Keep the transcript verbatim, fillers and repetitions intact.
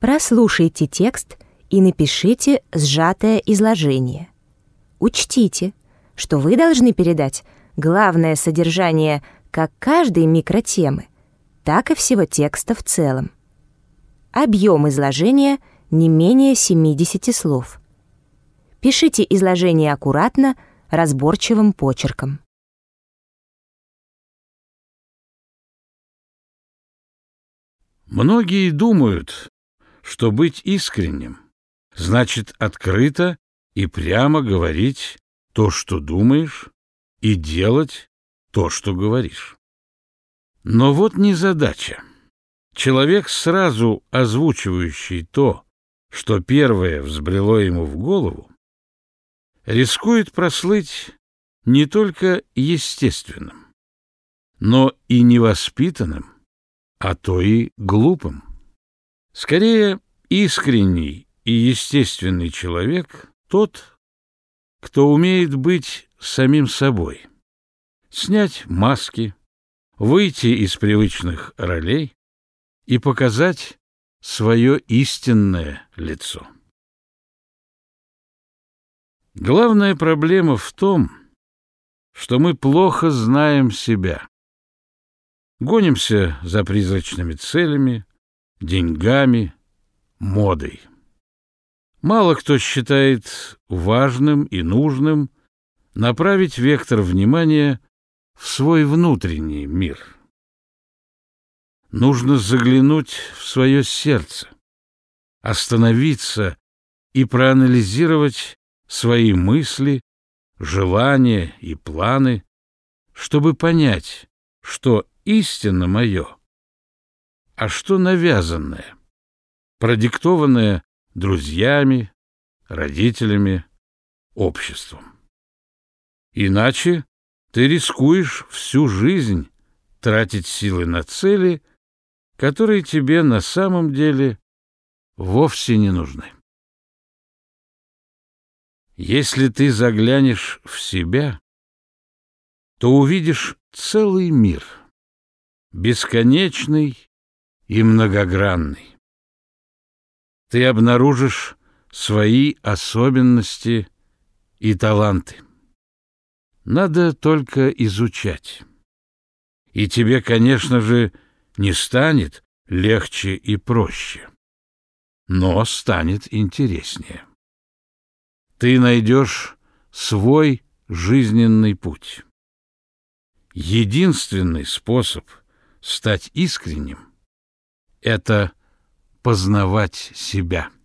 Прослушайте текст и напишите сжатое изложение. Учтите, что вы должны передать главное содержание как каждой микротемы, так и всего текста в целом. Объем изложения не менее семидесяти слов. Пишите изложение аккуратно, разборчивым почерком. Многие думают, что быть искренним значит открыто и прямо говорить то, что думаешь, и делать то, что говоришь. Но вот незадача. Человек, сразу озвучивающий то, что первое взбрело ему в голову, рискует прослыть не только естественным, но и невоспитанным, а то и глупым. Скорее, искренний и естественный человек тот, кто умеет быть самим собой, снять маски, выйти из привычных ролей и показать свое истинное лицо. Главная проблема в том, что мы плохо знаем себя. Гонимся за призрачными целями, деньгами, модой. Мало кто считает важным и нужным направить вектор внимания в свой внутренний мир. Нужно заглянуть в свое сердце, остановиться и проанализировать свои мысли, желания и планы, чтобы понять, что истинно мое, а что навязанное, продиктованное друзьями, родителями, обществом. Иначе ты рискуешь всю жизнь тратить силы на цели, которые тебе на самом деле вовсе не нужны. Если ты заглянешь в себя, то увидишь целый мир, бесконечный и многогранный. Ты обнаружишь свои особенности и таланты. Надо только изучать. И тебе, конечно же, не станет легче и проще, но станет интереснее. Ты найдешь свой жизненный путь. Единственный способ стать искренним — это познавать себя.